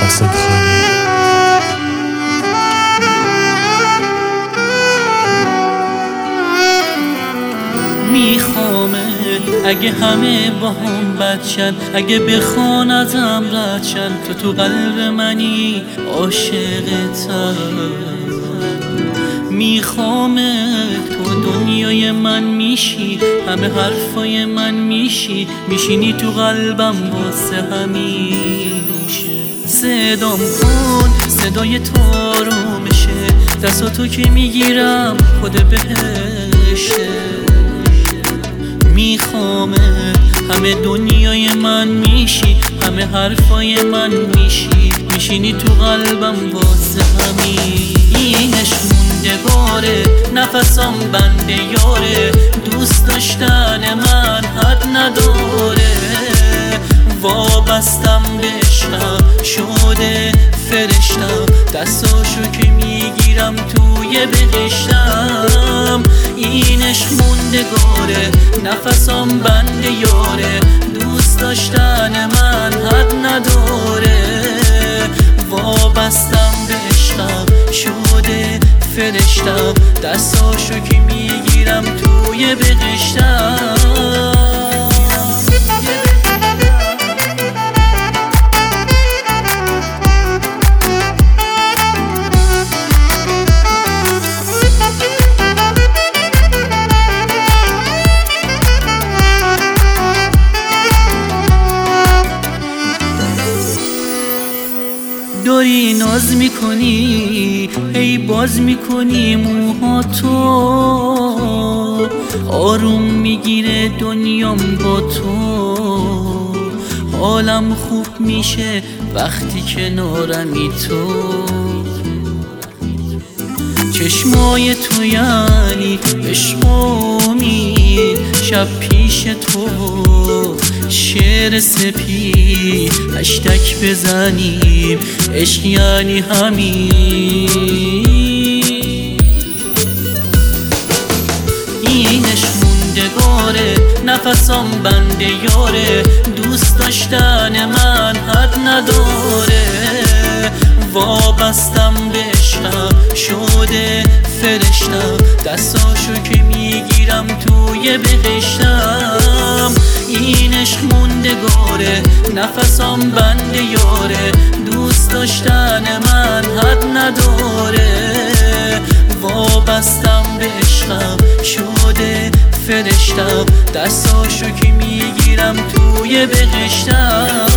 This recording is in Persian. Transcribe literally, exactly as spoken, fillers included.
قاصد خانی. میخوامه اگه همه با هم بدشن، اگه بخوان ازم ردشن، تو تو قلب منی عاشقتم. میخوامه تو دنیای من میشی، همه حرفای من میشی، میشینی تو قلبم واسه همیشه. صدام کن صدای تو آرومشه، دستاتو که میگیرم خود بهشه. میخوامه همه دنیای من میشی، همه حرفای من میشی، میشینی تو قلبم واسه همینش. موندگاره نفسم بنده یاره، دوست داشتن من حد نداره. وابستم به عشقم شده فرشتم، دستاشو که میگیرم توی بهشتم. این عشق موندگاره نفسم بنده یاره، دوست داشتن من حد نداره. وابستم به عشقم شده فرشتم، دستاشو که میگیرم توی بهشتم. داری ناز میکنی ای باز میکنی موها تو، آروم میگیره دنیام با تو. حالم خوب میشه وقتی کنارمی تو، چشمای تو یعنی عشق و امید. شب پیش تو شعر سپید، هشتک بزنیم عشق یعنی همین. این عشق موندگاره نفسم بنده یاره، دوست داشتن من حد نداره. وابستم به عشقم شده فرشتم، دستاشو که میگیرم توی بهشتم. این عشق موندگاره نفسم بنده یاره، دوست داشتن من حد نداره. وابستم به عشقم شده فرشتم، دستاشو که میگیرم توی بهشتم.